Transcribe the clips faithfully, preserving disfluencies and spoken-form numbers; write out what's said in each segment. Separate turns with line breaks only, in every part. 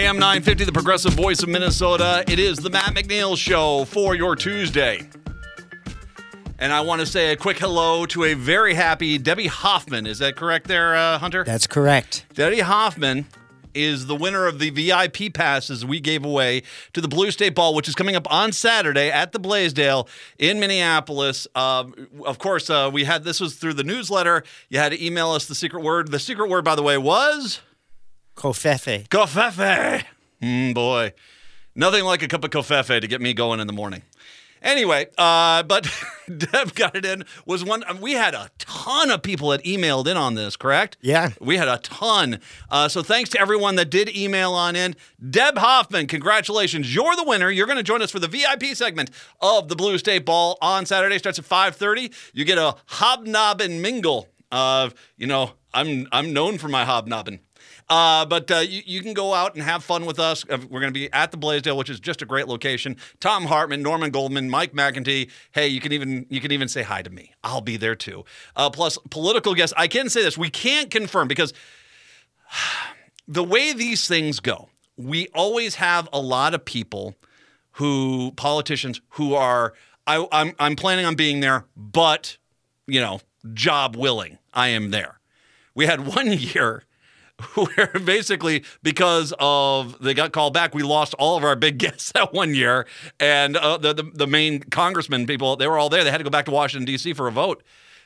M nine fifty, the progressive voice of Minnesota. It is the Matt McNeil Show for your Tuesday. And I want to say a quick hello to a very happy Debbie Hoffman. Is that correct there, uh, Hunter?
That's correct.
Debbie Hoffman is the winner of the V I P passes we gave away to the Blue State Ball, which is coming up on Saturday at the Blaisdell in Minneapolis. Uh, of course, uh, we had this was through the newsletter. You had to email us the secret word. The secret word, by the way, was
Covfefe.
Covfefe. Mm, boy, nothing like a cup of Covfefe to get me going in the morning. Anyway, uh, but Deb got it in. Was one we had a ton of people that emailed in on this, correct?
Yeah.
We had a ton. Uh, so thanks to everyone that did email on in. Deb Hoffman, congratulations. You're the winner. You're going to join us for the V I P segment of the Blue State Ball on Saturday. Starts at five thirty. You get a hobnob and mingle. Uh, you know, I'm I'm known for my hobnobbing. Uh, but uh, you, you can go out and have fun with us. We're going to be at the Blaisdell, which is just a great location. Tom Hartman, Norman Goldman, Mike McEntee. Hey, you can even you can even say hi to me. I'll be there too. Uh, plus, political guests. I can say this. We can't confirm because the way these things go, we always have a lot of people who, politicians, who are, I, I'm, I'm planning on being there, but, you know, job willing. I am there. We had one year where basically because of they got called back, we lost all of our big guests that one year, and uh, the, the the main congressman people, they were all there. They had to go back to Washington D C for a vote.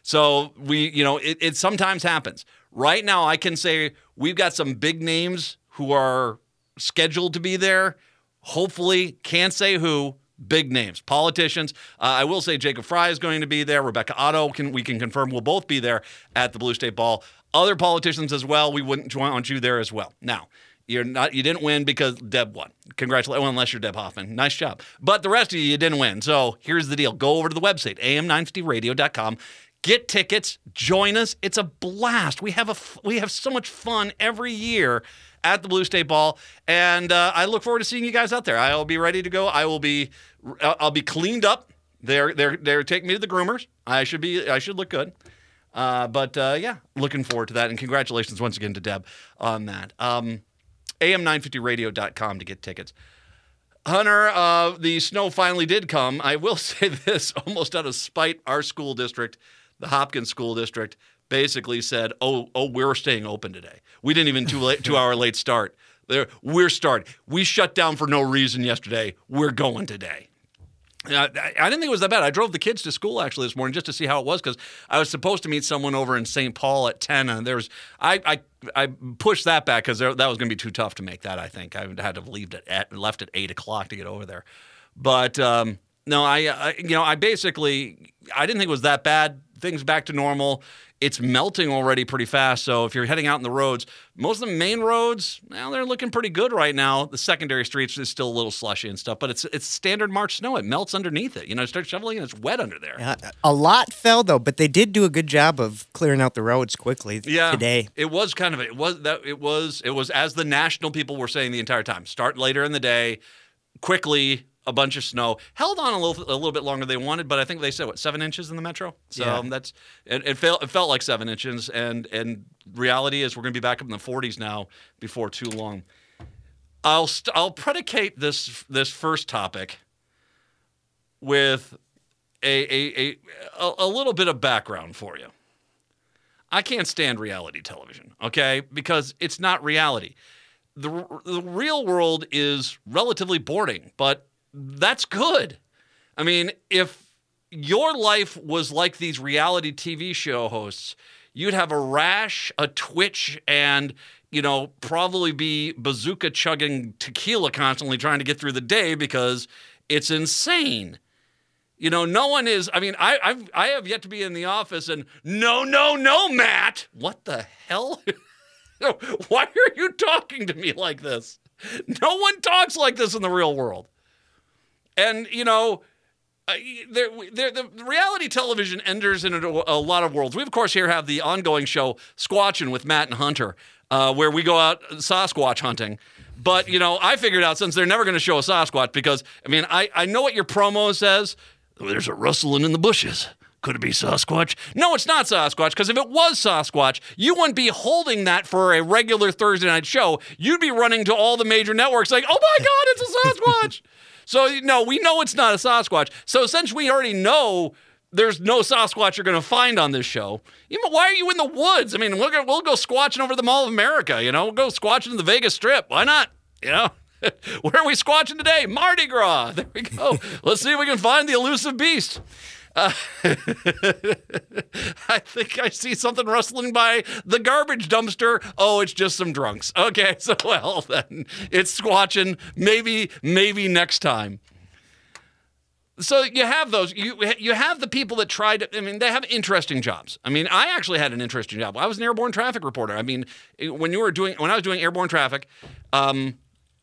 So we, you know, it, it sometimes happens. Right now, I can say we've got some big names who are scheduled to be there. Hopefully, can't say who. Big names, politicians. Uh, I will say Jacob Fry is going to be there. Rebecca Otto, can we can confirm, will both be there at the Blue State Ball. Other politicians as well. We wouldn't want you there as well. Now, you're not. You didn't win because Deb won. Congratulations. Well, unless you're Deb Hoffman. Nice job. But the rest of you, you didn't win. So here's the deal. Go over to the website, A M nine fifty radio dot com. Get tickets. Join us. It's a blast. We have a we have so much fun every year at the Blue State Ball, and uh, I look forward to seeing you guys out there. I will be ready to go. I will be, I'll be cleaned up. They're they're they're taking me to the groomers. I should be, I should look good. Uh, but uh, yeah, looking forward to that, and congratulations once again to Deb on that. Um, A M nine fifty radio dot com to get tickets. Hunter, uh, the snow finally did come. I will say this, almost out of spite, our school district, the Hopkins School District, basically said, "Oh, oh, we're staying open today. We didn't even two late, two hour late start. There, we're starting. We shut down for no reason yesterday. We're going today." Uh, I, I didn't think it was that bad. I drove the kids to school actually this morning just to see how it was because I was supposed to meet someone over in Saint Paul at ten, and there was I I, I pushed that back because that was going to be too tough to make that. I think I had to leave it at left at eight o'clock to get over there, but um, no, I, I you know I basically I didn't think it was that bad. Things back to normal. It's melting already pretty fast, so if you're heading out in the roads, most of the main roads, well, they're looking pretty good right now. The secondary streets is still a little slushy and stuff, but it's it's standard March snow. It melts underneath it. You know, start shoveling and it's wet under there.
Yeah, a lot fell though, but they did do a good job of clearing out the roads quickly
yeah,
today.
It was kind of it was that it was it was as the national people were saying the entire time. Start later in the day, quickly. A bunch of snow held on a little a little bit longer than they wanted, but I think they said what seven inches in the metro. So
yeah.
um, that's it. It felt it felt like seven inches, and and reality is we're going to be back up in the forties now before too long. I'll st- I'll predicate this this first topic with a a, a a little bit of background for you. I can't stand reality television, okay, because it's not reality. The the real world is relatively boring, but that's good. I mean, if your life was like these reality T V show hosts, you'd have a rash, a twitch, and, you know, probably be bazooka chugging tequila constantly trying to get through the day because it's insane. You know, no one is, I mean, I I've, I have yet to be in the office and, no, no, no, Matt. What the hell? Why are you talking to me like this? No one talks like this in the real world. And, you know, uh, there, there, the reality television enters into a lot of worlds. We, of course, here have the ongoing show Squatchin' with Matt and Hunter, uh, where we go out Sasquatch hunting. But, you know, I figured out since they're never going to show a Sasquatch because, I mean, I, I know what your promo says. There's a rustling in the bushes. Could it be Sasquatch? No, it's not Sasquatch, because if it was Sasquatch, you wouldn't be holding that for a regular Thursday night show. You'd be running to all the major networks like, oh my God, it's a Sasquatch. So, no, we know it's not a Sasquatch. So, since we already know there's no Sasquatch you're going to find on this show, you know, why are you in the woods? I mean, we'll go, we'll go squatching over the Mall of America, you know? We'll go squatching in the Vegas Strip. Why not? You know? Where are we squatching today? Mardi Gras. There we go. Let's see if we can find the elusive beast. Uh, I think I see something rustling by the garbage dumpster. Oh, it's just some drunks. Okay, so well then, it's squatching. Maybe, maybe next time. So you have those. You you have the people that try to. I mean, they have interesting jobs. I mean, I actually had an interesting job. I was an airborne traffic reporter. I mean, when you were doing when I was doing airborne traffic, um,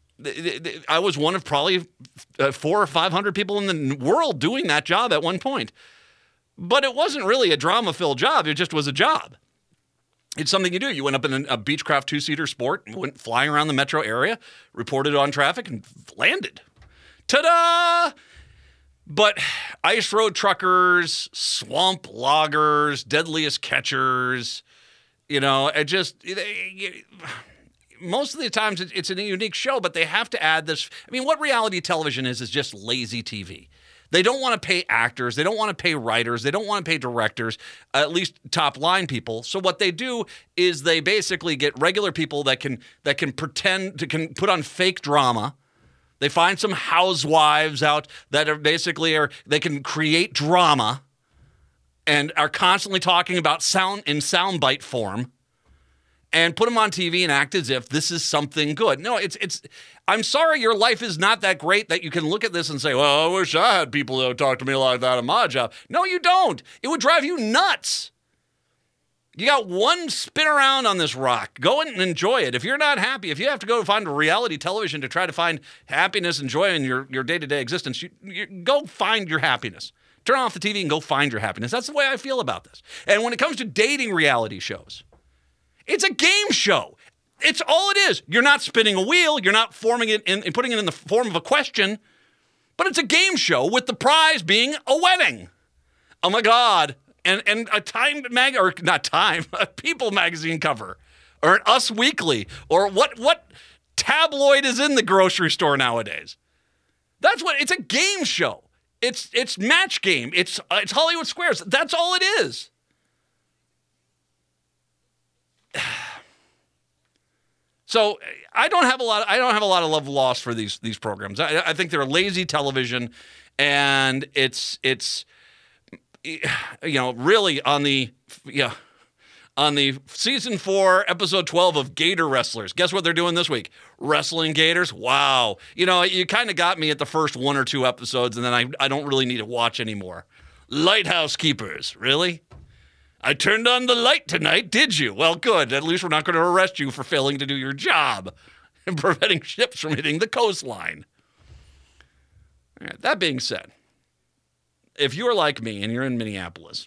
I was one of probably four or five hundred people in the world doing that job at one point. But it wasn't really a drama-filled job. It just was a job. It's something you do. You went up in a Beechcraft two-seater Sport, went flying around the metro area, reported on traffic, and landed. Ta-da! But ice road truckers, swamp loggers, deadliest catchers, you know, it just... It, most of the times it's a unique show, but they have to add this. I mean, what reality television is is just lazy T V. They don't want to pay actors. They don't want to pay writers. They don't want to pay directors, at least top line people. So what they do is they basically get regular people that can that can pretend to can put on fake drama. They find some housewives out that are basically are they can create drama and are constantly talking about sound in soundbite form. And put them on T V and act as if this is something good. No, it's it's. I'm sorry, your life is not that great that you can look at this and say, "Well, I wish I had people that would talk to me like that in my job." No, you don't. It would drive you nuts. You got one spin around on this rock. Go and enjoy it. If you're not happy, if you have to go find a reality television to try to find happiness and joy in your your day to day existence, you, you go find your happiness. Turn off the T V and go find your happiness. That's the way I feel about this. And when it comes to dating reality shows. It's a game show. It's all it is. You're not spinning a wheel. You're not forming it in, and putting it in the form of a question. But it's a game show with the prize being a wedding. Oh my God. And and a Time mag or not Time, a People magazine cover. Or an Us Weekly. Or what what tabloid is in the grocery store nowadays. That's what it's a game show. It's it's Match Game. It's uh, it's Hollywood Squares. That's all it is. So I don't have a lot. Of, I don't have a lot of love lost for these these programs. I, I think they're lazy television, and it's it's you know really on the yeah on the season four episode twelve of Gator Wrestlers. Guess what they're doing this week? Wrestling gators. Wow. You know you kind of got me at the first one or two episodes, and then I I don't really need to watch anymore. Lighthouse Keepers. Really? I turned on the light tonight, did you? Well, good. At least we're not going to arrest you for failing to do your job and preventing ships from hitting the coastline. All right, that being said, if you're like me and you're in Minneapolis,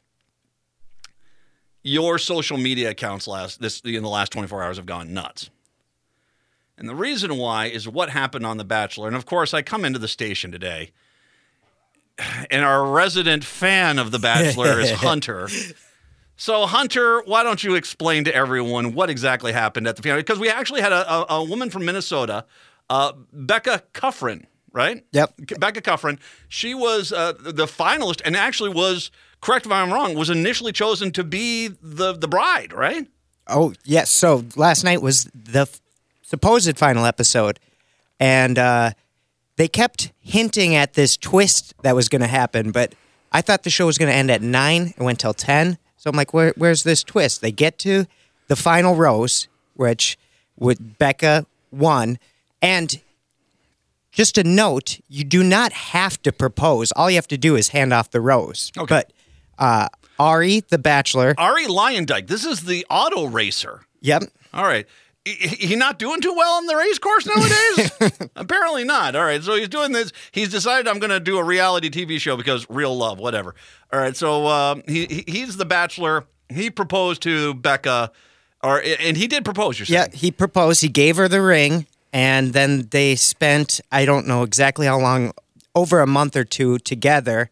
your social media accounts last this in the last twenty-four hours have gone nuts. And the reason why is what happened on The Bachelor. And, of course, I come into the station today, and our resident fan of The Bachelor is Hunter. So, Hunter, why don't you explain to everyone what exactly happened at the finale? Because we actually had a, a, a woman from Minnesota, uh, Becca Kufrin, right?
Yep.
Becca Kufrin. She was uh, the finalist and actually was, correct if I'm wrong, was initially chosen to be the, the bride, right?
Oh, yes. So, last night was the f- supposed final episode, and uh, they kept hinting at this twist that was going to happen, but I thought the show was going to end at nine. It went till ten. So I'm like, Where, where's this twist? They get to the final rose, which with Becca won. And just a note, you do not have to propose. All you have to do is hand off the rose.
Okay.
But uh, Ari, the Bachelor.
Ari Lyondike. This is the auto racer.
Yep.
All right. He, he not doing too well on the race course nowadays? Apparently not. All right, so he's doing this. He's decided I'm going to do a reality T V show because real love, whatever. All right, so um, he he's the Bachelor. He proposed to Becca, or and he did propose. You're saying?
Yeah, he proposed. He gave her the ring, and then they spent I don't know exactly how long, over a month or two together,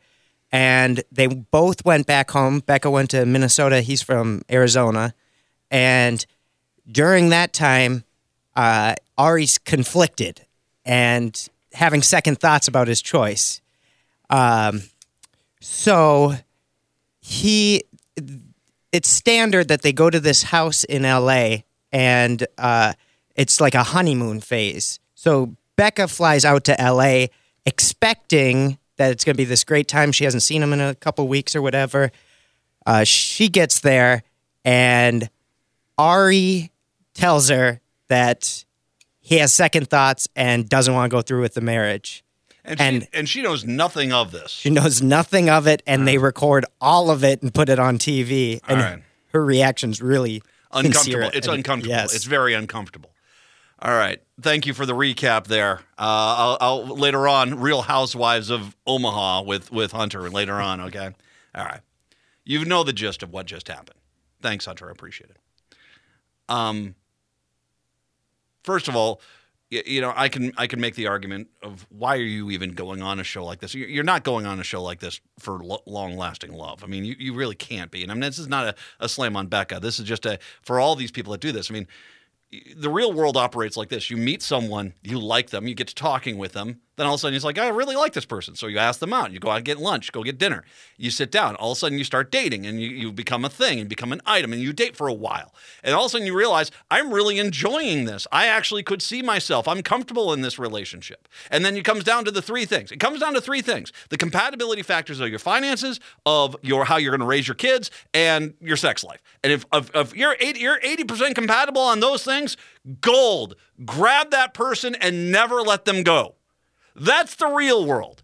and they both went back home. Becca went to Minnesota. He's from Arizona. And during that time, uh, Ari's conflicted and having second thoughts about his choice. Um, so he, it's standard that they go to this house in L A and uh, it's like a honeymoon phase. So Becca flies out to L A expecting that it's going to be this great time. She hasn't seen him in a couple weeks or whatever. Uh, she gets there and Ari tells her that he has second thoughts and doesn't want to go through with the marriage.
And she, and, and she knows nothing of this.
She knows nothing of it, and they record all of it and put it on T V. And
right.
her reaction's really
uncomfortable.
sincere.
It's
and,
uncomfortable.
Yes.
It's very uncomfortable. All right. Thank you for the recap there. Uh, I'll, I'll later on, Real Housewives of Omaha with, with Hunter later on, okay? All right. You know the gist of what just happened. Thanks, Hunter. I appreciate it. Um, first of all, you, you know, I can I can make the argument of why are you even going on a show like this? You're not going on a show like this for lo- long-lasting love. I mean, you, you really can't be. And I mean, this is not a, a slam on Becca. This is just a for all these people that do this. I mean, the real world operates like this. You meet someone, you like them, you get to talking with them. Then all of a sudden, it's like, I really like this person. So you ask them out. You go out and get lunch, go get dinner. You sit down. All of a sudden, you start dating, and you, you become a thing and become an item, and you date for a while. And all of a sudden, you realize, I'm really enjoying this. I actually could see myself. I'm comfortable in this relationship. And then it comes down to the three things. It comes down to three things. The compatibility factors of your finances, of your how you're going to raise your kids, and your sex life. And if, if, if you're, eighty, you're eighty percent compatible on those things, gold. Grab that person and never let them go. That's the real world.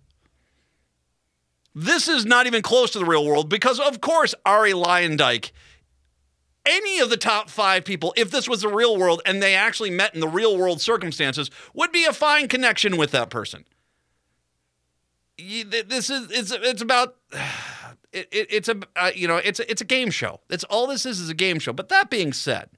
This is not even close to the real world because, of course, Ari Luyendyk, any of the top five people, if this was the real world and they actually met in the real world circumstances, would be a fine connection with that person. This is it's it's about it, it, it's a uh, you know it's a, it's a game show. It's all this is is a game show. But that being said,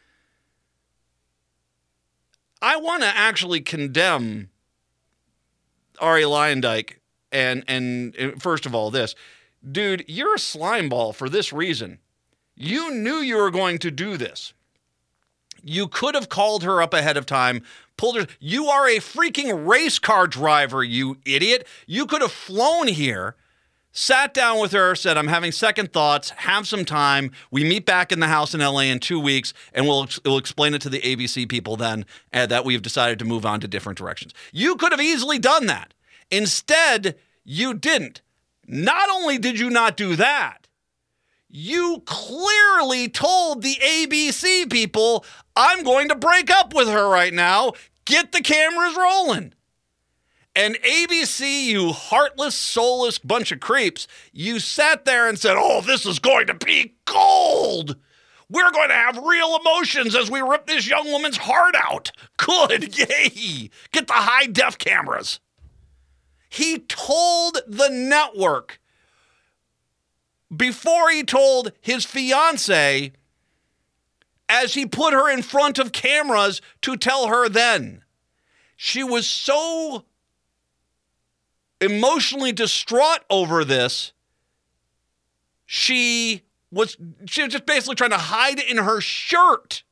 I want to actually condemn Ari Luyendyk, and, and and first of all this, dude, you're a slime ball for this reason. You knew you were going to do this. You could have called her up ahead of time, pulled her. You are a freaking race car driver, you idiot. You could have flown here, sat down with her, said, I'm having second thoughts, have some time. We meet back in the house in L A in two weeks, and we'll, we'll explain it to the A B C people then uh, that we've decided to move on to different directions. You could have easily done that. Instead, you didn't. Not only did you not do that, you clearly told the A B C people, I'm going to break up with her right now. Get the cameras rolling. And A B C, you heartless, soulless bunch of creeps, you sat there and said, oh, this is going to be gold. We're going to have real emotions as we rip this young woman's heart out. Good, yay. Get the high-def cameras. He told the network before he told his fiance as he put her in front of cameras to tell her then. She was so emotionally distraught over this, she was, she was just basically trying to hide in her shirt.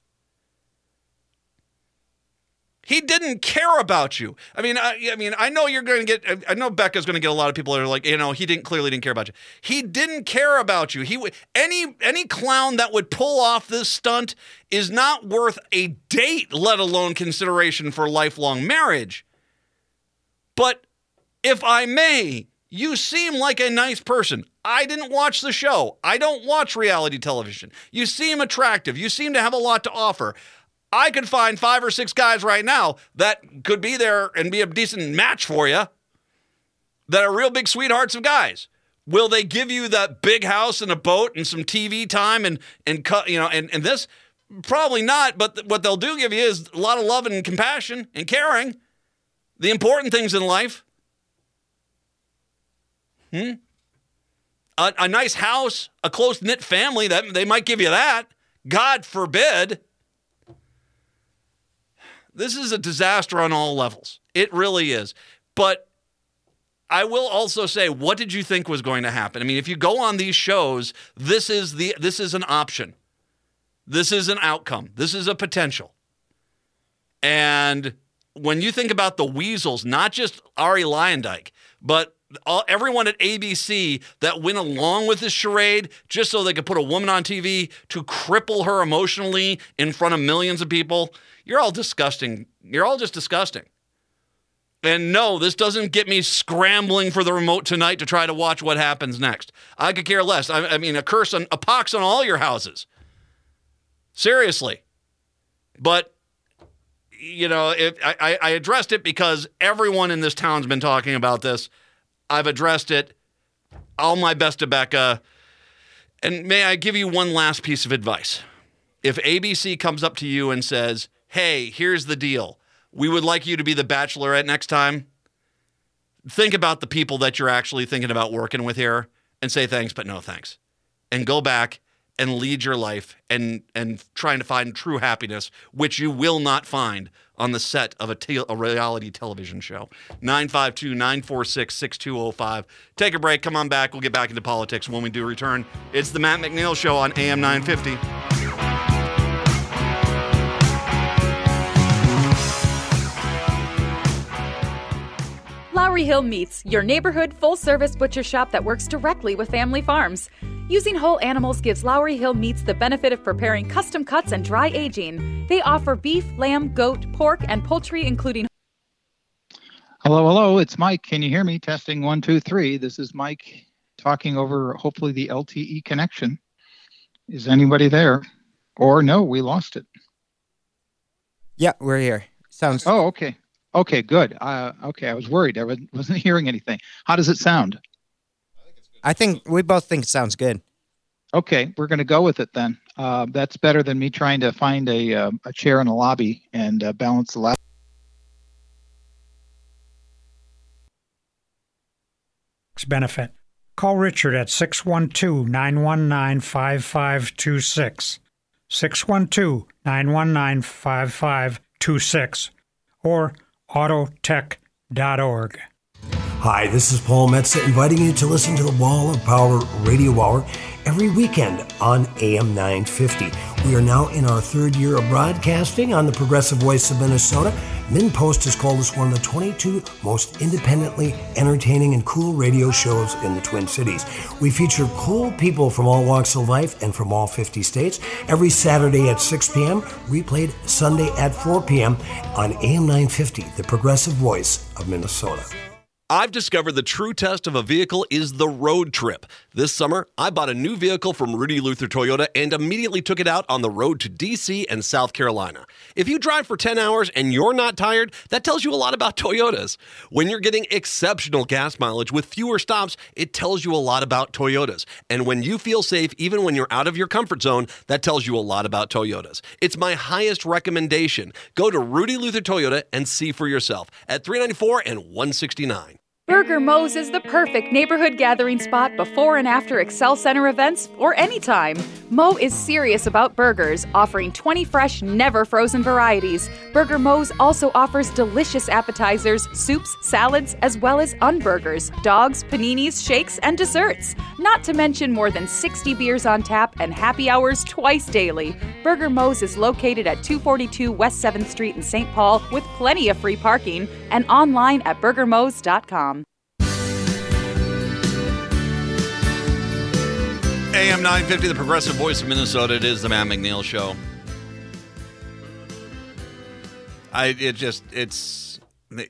He didn't care about you. I mean, I, I mean, I know you're going to get, I know Becca's going to get a lot of people that are like, you know, he didn't clearly didn't care about you. He didn't care about you. He any any clown that would pull off this stunt is not worth a date, let alone consideration for lifelong marriage. But if I may, you seem like a nice person. I didn't watch the show. I don't watch reality television. You seem attractive. You seem to have a lot to offer. I could find five or six guys right now that could be there and be a decent match for you that are real big sweethearts of guys. Will they give you that big house and a boat and some T V time and, and you know, and, and this? Probably not, but what they'll do give you is a lot of love and compassion and caring. The important things in life. Hmm? A, a nice house, a close-knit family, that they might give you that. God forbid. This is a disaster on all levels. It really is. But I will also say, what did you think was going to happen? I mean, if you go on these shows, this is the this is an option. This is an outcome. This is a potential. And when you think about the weasels, not just Ari Lyondike, but all, everyone at A B C that went along with this charade just so they could put a woman on T V to cripple her emotionally in front of millions of people, you're all disgusting. You're all just disgusting. And no, this doesn't get me scrambling for the remote tonight to try to watch what happens next. I could care less. I, I mean, a curse on, a pox on all your houses. Seriously. But, you know, if, I, I addressed it because everyone in this town's been talking about this. I've addressed it. All my best to Becca. And may I give you one last piece of advice? If A B C comes up to you and says, hey, here's the deal. We would like you to be the Bachelorette next time. Think about the people that you're actually thinking about working with here and say thanks, but no thanks. And go back and lead your life and and trying to find true happiness, which you will not find on the set of a, te- a reality television show. nine five two, nine four six, six two zero five. Take a break. Come on back. We'll get back into politics when we do return. It's the Matt McNeil Show on A M nine fifty.
Lowry Hill Meats, your neighborhood full-service butcher shop that works directly with family farms. Using whole animals gives Lowry Hill Meats the benefit of preparing custom cuts and dry aging. They offer beef, lamb, goat, pork, and poultry, including...
Hello, hello, it's Mike. Can you hear me? Testing one, two, three. This is Mike talking over, hopefully, the L T E connection. Is anybody there? Or no, we lost it.
Yeah, we're here. Sounds...
Oh, okay. Okay, good. Uh, okay, I was worried. I wasn't hearing anything. How does it sound?
I think we both think it sounds good.
Okay, we're going to go with it then. Uh, that's better than me trying to find a uh, a chair in a lobby and uh, balance the laptop.
Benefit. Call Richard at six one two, nine one nine, five five two six. six one two, nine one nine, five five two six. Or autotech dot org.
Hi, this is Paul Metza inviting you to listen to the Wall of Power Radio Hour every weekend on A M nine fifty. We are now in our third year of broadcasting on the Progressive Voice of Minnesota. MinnPost has called us one of the twenty-two most independently entertaining and cool radio shows in the Twin Cities. We feature cool people from all walks of life and from all fifty states every Saturday at six p.m., replayed Sunday at four p.m. on A M nine fifty, the Progressive Voice of Minnesota.
I've discovered the true test of a vehicle is the road trip. This summer, I bought a new vehicle from Rudy Luther Toyota and immediately took it out on the road to D C and South Carolina. If you drive for ten hours and you're not tired, that tells you a lot about Toyotas. When you're getting exceptional gas mileage with fewer stops, it tells you a lot about Toyotas. And when you feel safe, even when you're out of your comfort zone, that tells you a lot about Toyotas. It's my highest recommendation. Go to Rudy Luther Toyota and see for yourself at three ninety-four and one sixty-nine.
Burger Mo's is the perfect neighborhood gathering spot before and after Excel Center events or anytime. Mo is serious about burgers, offering twenty fresh, never frozen varieties. Burger Mo's also offers delicious appetizers, soups, salads, as well as unburgers, dogs, paninis, shakes, and desserts. Not to mention more than sixty beers on tap and happy hours twice daily. Burger Mo's is located at two forty-two West seventh Street in Saint Paul with plenty of free parking and online at burger mos dot com.
A M nine fifty, the Progressive Voice of Minnesota. It is the Matt McNeil Show. I it just it's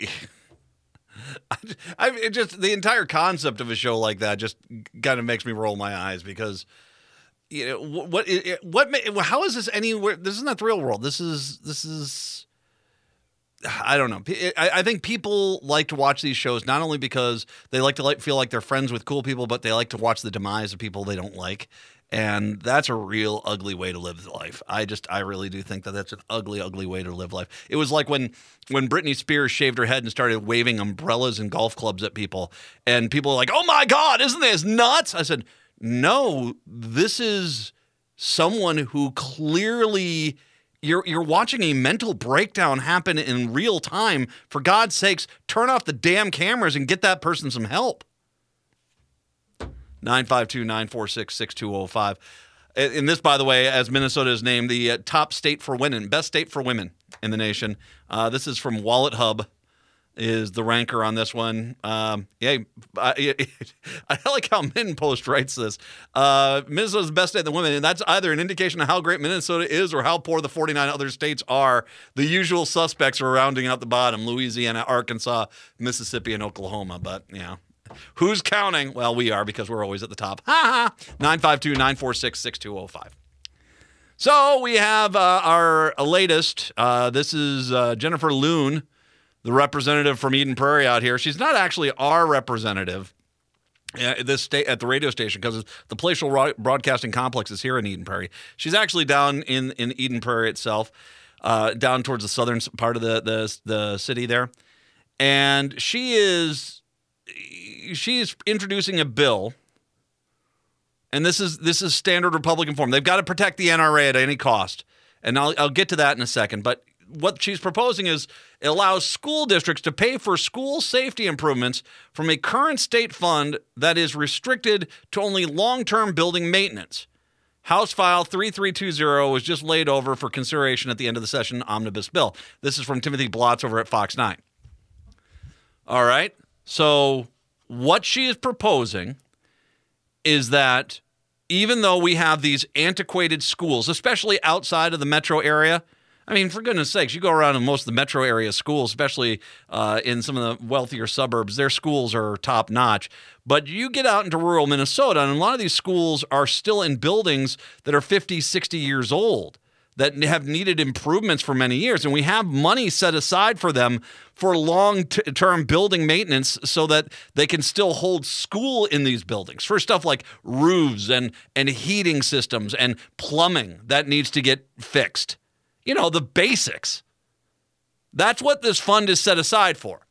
I it just the entire concept of a show like that just kind of makes me roll my eyes because you know what what what how is this anywhere? This is not the real world. This is this is. I don't know. I, I think people like to watch these shows not only because they like to like, feel like they're friends with cool people, but they like to watch the demise of people they don't like. And that's a real ugly way to live life. I just, I really do think that that's an ugly, ugly way to live life. It was like when, when Britney Spears shaved her head and started waving umbrellas and golf clubs at people. And people were like, oh my God, isn't this nuts? I said, no, this is someone who clearly You're you're watching a mental breakdown happen in real time. For God's sakes, turn off the damn cameras and get that person some help. nine five two, nine four six, six two zero five. And this, by the way, as Minnesota is named the uh, top state for women, best state for women in the nation. Uh, this is from Wallet Hub, is the ranker on this one. Um, yeah, I, I like how Min Post writes this. Uh, Minnesota's the best state for women, and that's either an indication of how great Minnesota is or how poor the forty-nine other states are. The usual suspects are rounding out the bottom: Louisiana, Arkansas, Mississippi, and Oklahoma. But, yeah. Who's counting? Well, we are, because we're always at the top. Ha ha. nine five two, nine four six, six two zero five. So we have uh, our latest. Uh, this is uh, Jennifer Loon, the representative from Eden Prairie out here. She's not actually our representative at this sta- at the radio station, because the Palatial Broadcasting Complex is here in Eden Prairie. She's actually down in, in Eden Prairie itself, uh, down towards the southern part of the, the, the city there. And she is... She's introducing a bill, and this is this is standard Republican form. They've got to protect the N R A at any cost, and I'll, I'll get to that in a second. But what she's proposing is it allows school districts to pay for school safety improvements from a current state fund that is restricted to only long-term building maintenance. House File three three two zero was just laid over for consideration at the end of the session omnibus bill. This is from Timothy Blotz over at Fox nine. All right, so... what she is proposing is that even though we have these antiquated schools, especially outside of the metro area, I mean, for goodness sakes, you go around in most of the metro area schools, especially uh, in some of the wealthier suburbs, their schools are top notch. But you get out into rural Minnesota, and a lot of these schools are still in buildings that are fifty, sixty years old, that have needed improvements for many years. And we have money set aside for them for long-term building maintenance so that they can still hold school in these buildings for stuff like roofs and, and heating systems and plumbing that needs to get fixed. You know, the basics. That's what this fund is set aside for.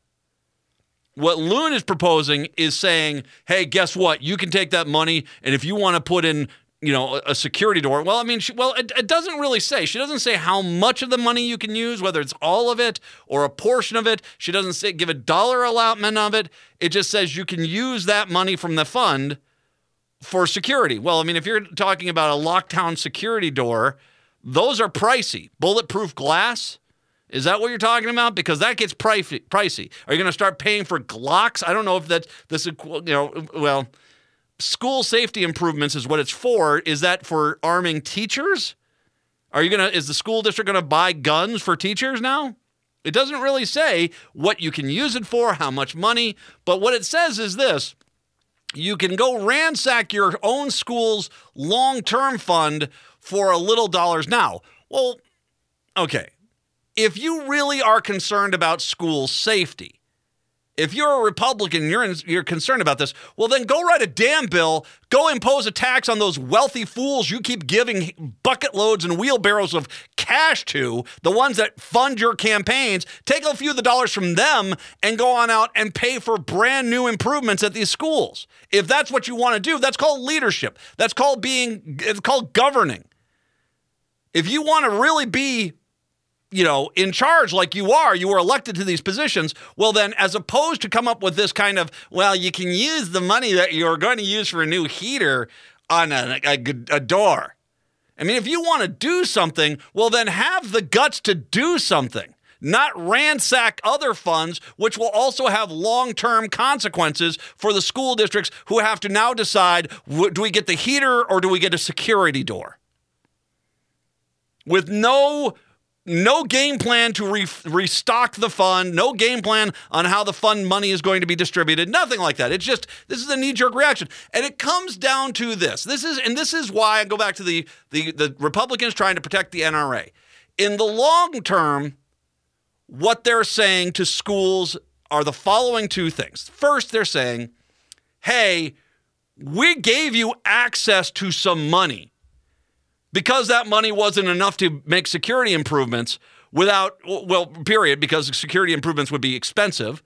What Loon is proposing is saying, hey, guess what? You can take that money, and if you want to put in, you know, a security door. Well, I mean, she, well, it, it doesn't really say. She doesn't say how much of the money you can use, whether it's all of it or a portion of it. She doesn't say give a dollar allotment of it. It just says you can use that money from the fund for security. Well, I mean, if you're talking about a lockdown security door, those are pricey. Bulletproof glass, is that what you're talking about? Because that gets pricey. Pricey. Are you going to start paying for Glocks? I don't know if that's this. You know, well. School safety improvements is what it's for. Is that for arming teachers? Are you gonna? Is the school district gonna buy guns for teachers now? It doesn't really say what you can use it for, how much money, but what it says is this: you can go ransack your own school's long-term fund for a little dollars. Now, well, okay, if you really are concerned about school safety, if you're a Republican, you're in, you're concerned about this, well, then go write a damn bill, go impose a tax on those wealthy fools you keep giving bucket loads and wheelbarrows of cash to, the ones that fund your campaigns. Take a few of the dollars from them and go on out and pay for brand new improvements at these schools. If that's what you want to do, that's called leadership. That's called being, it's called governing. If you want to really be, you know, in charge like you are, you were elected to these positions, well then, as opposed to come up with this kind of, well, you can use the money that you're going to use for a new heater on a, a, a door. I mean, if you want to do something, well then have the guts to do something, not ransack other funds, which will also have long-term consequences for the school districts who have to now decide, do we get the heater or do we get a security door? With no... No game plan to re- restock the fund, no game plan on how the fund money is going to be distributed, nothing like that. It's just, this is a knee-jerk reaction. And it comes down to this. This is, and this is why I go back to the, the, the Republicans trying to protect the N R A. In the long term, what they're saying to schools are the following two things. First, they're saying, hey, we gave you access to some money. Because that money wasn't enough to make security improvements without, well, period, because security improvements would be expensive.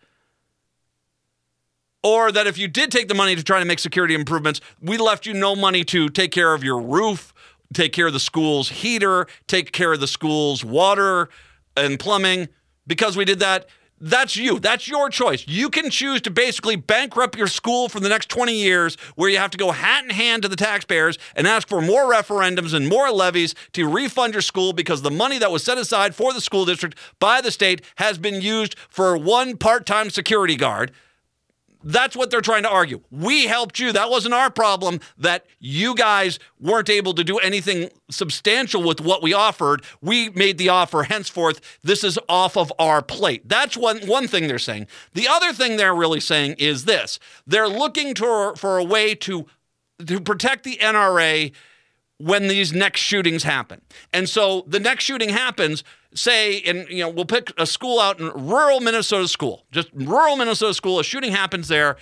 Or that if you did take the money to try to make security improvements, we left you no money to take care of your roof, take care of the school's heater, take care of the school's water and plumbing. Because we did that, that's you. That's your choice. You can choose to basically bankrupt your school for the next twenty years, where you have to go hat in hand to the taxpayers and ask for more referendums and more levies to refund your school, because the money that was set aside for the school district by the state has been used for one part-time security guard. That's what they're trying to argue. We helped you. That wasn't our problem, that you guys weren't able to do anything substantial with what we offered. We made the offer. Henceforth, this is off of our plate. That's one, one thing they're saying. The other thing they're really saying is this. They're looking to, for a way to, to protect the N R A when these next shootings happen. And so the next shooting happens, say, in, you know, we'll pick a school out in rural Minnesota school, just rural Minnesota school, a shooting happens there.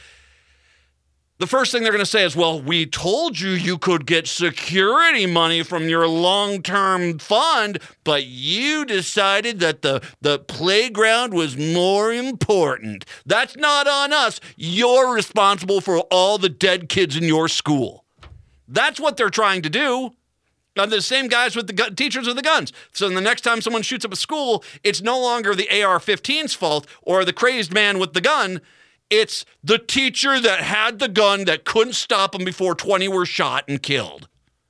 The first thing they're going to say is, well, we told you you could get security money from your long-term fund, but you decided that the, the playground was more important. That's not on us. You're responsible for all the dead kids in your school. That's what they're trying to do. And the same guys with the gun, teachers with the guns. So the next time someone shoots up a school, it's no longer the A R fifteen's fault or the crazed man with the gun. It's the teacher that had the gun that couldn't stop them before twenty were shot and killed.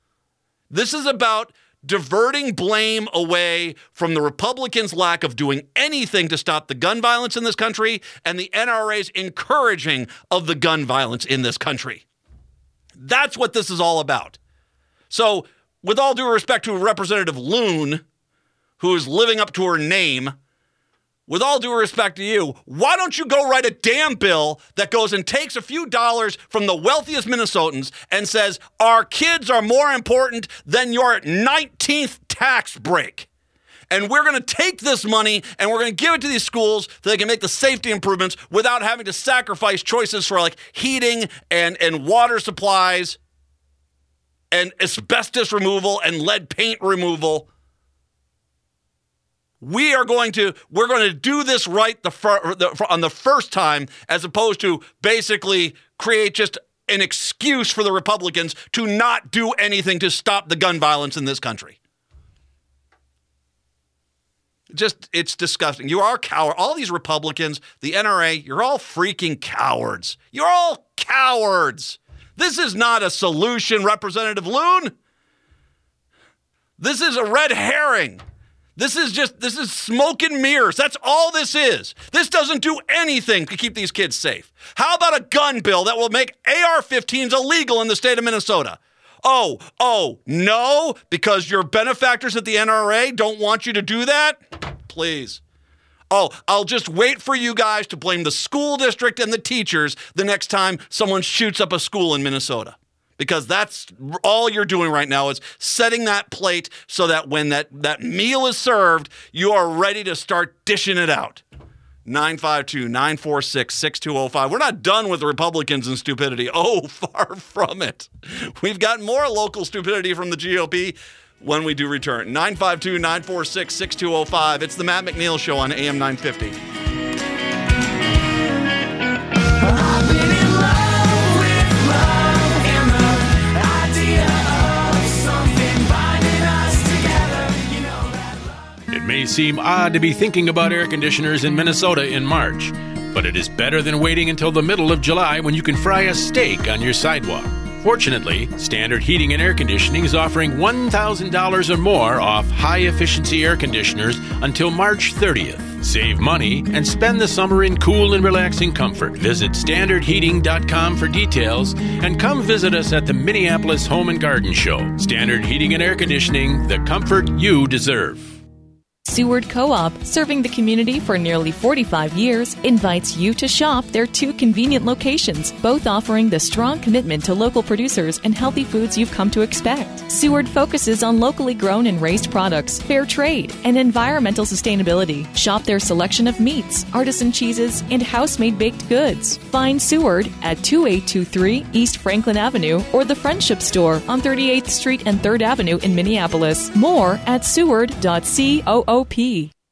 This is about diverting blame away from the Republicans' lack of doing anything to stop the gun violence in this country and the N R A's encouraging of the gun violence in this country. That's what this is all about. So, with all due respect to Representative Loon, who is living up to her name, with all due respect to you, why don't you go write a damn bill that goes and takes a few dollars from the wealthiest Minnesotans and says, our kids are more important than your nineteenth tax break. And we're going to take this money and we're going to give it to these schools so they can make the safety improvements without having to sacrifice choices for like heating and, and water supplies and asbestos removal and lead paint removal. We are going to, we're going to do this right the, fir- the on the first time, as opposed to basically create just an excuse for the Republicans to not do anything to stop the gun violence in this country. Just, it's disgusting. You are coward. All these Republicans, the N R A, you're all freaking cowards. You're all cowards. This is not a solution, Representative Loon. This is a red herring. This is just, this is smoke and mirrors. That's all this is. This doesn't do anything to keep these kids safe. How about a gun bill that will make A R fifteens illegal in the state of Minnesota? Oh, oh, no, because your benefactors at the N R A don't want you to do that? Please. Oh, I'll just wait for you guys to blame the school district and the teachers the next time someone shoots up a school in Minnesota. Because that's all you're doing right now is setting that plate so that when that, that meal is served, you are ready to start dishing it out. nine five two, nine four six, six two zero five. We're not done with the Republicans and stupidity. Oh, far from it. We've got more local stupidity from the G O P when we do return. nine five two, nine four six, six two zero five. It's the Matt McNeil Show on A M nine fifty.
It may seem odd to be thinking about air conditioners in Minnesota in March, but it is better than waiting until the middle of July when you can fry a steak on your sidewalk. Fortunately, Standard Heating and Air Conditioning is offering one thousand dollars or more off high-efficiency air conditioners until March thirtieth. Save money and spend the summer in cool and relaxing comfort. Visit standard heating dot com for details and come visit us at the Minneapolis Home and Garden Show. Standard Heating and Air Conditioning, the comfort you deserve.
Seward Co-op, serving the community for nearly forty-five years, invites you to shop their two convenient locations, both offering the strong commitment to local producers and healthy foods you've come to expect. Seward focuses on locally grown and raised products, fair trade, and environmental sustainability. Shop their selection of meats, artisan cheeses, and house-made baked goods. Find Seward at two eight two three East Franklin Avenue or the Friendship Store on thirty-eighth Street and third Avenue in Minneapolis. More at seward dot coop.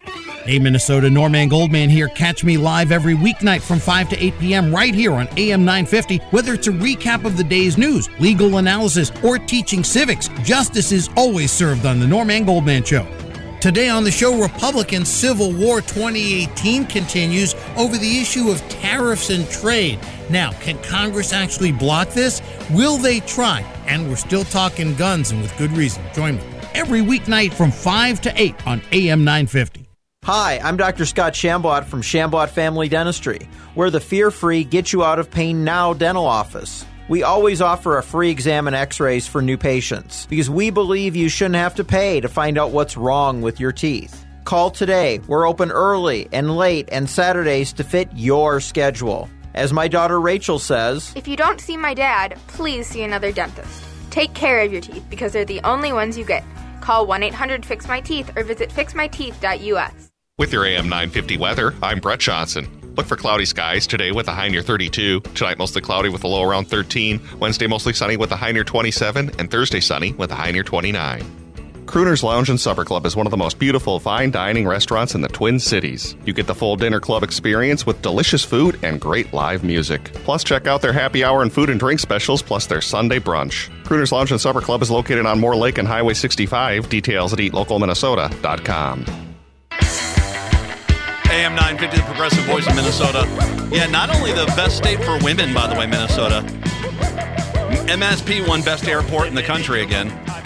Hey Minnesota, Norman Goldman here. Catch me live every weeknight from five to eight p.m. right here on A M nine fifty. Whether it's a recap of the day's news, legal analysis, or teaching civics, justice is always served on the Norman Goldman Show. Today on the show, Republican Civil War twenty eighteen continues over the issue of tariffs and trade. Now, can Congress actually block this? Will they try? And we're still talking guns, and with good reason. Join me every weeknight from five to eight on A M nine fifty.
Hi, I'm Doctor Scott Shambot from Shambot Family Dentistry. We're the fear-free, get-you-out-of-pain-now dental office. We always offer a free exam and x-rays for new patients because we believe you shouldn't have to pay to find out what's wrong with your teeth. Call today. We're open early and late and Saturdays to fit your schedule. As my daughter Rachel says,
if you don't see my dad, please see another dentist. Take care of your teeth because they're the only ones you get. Call one eight hundred fix my teeth or visit fix my teeth dot U S.
With your A M nine fifty weather, I'm Brett Johnson. Look for cloudy skies today with a high near thirty-two. Tonight, mostly cloudy with a low around thirteen. Wednesday, mostly sunny with a high near twenty-seven. And Thursday, sunny with a high near twenty-nine. Crooner's Lounge and Supper Club is one of the most beautiful fine dining restaurants in the Twin Cities. You get the full dinner club experience with delicious food and great live music. Plus, check out their happy hour and food and drink specials, plus their Sunday brunch. Crooner's Lounge and Supper Club is located on Moore Lake and Highway sixty-five. Details at eat local minnesota dot com.
A M nine fifty, the progressive voice of Minnesota. Yeah, not only the best state for women, by the way, Minnesota. M S P won best airport in the country again.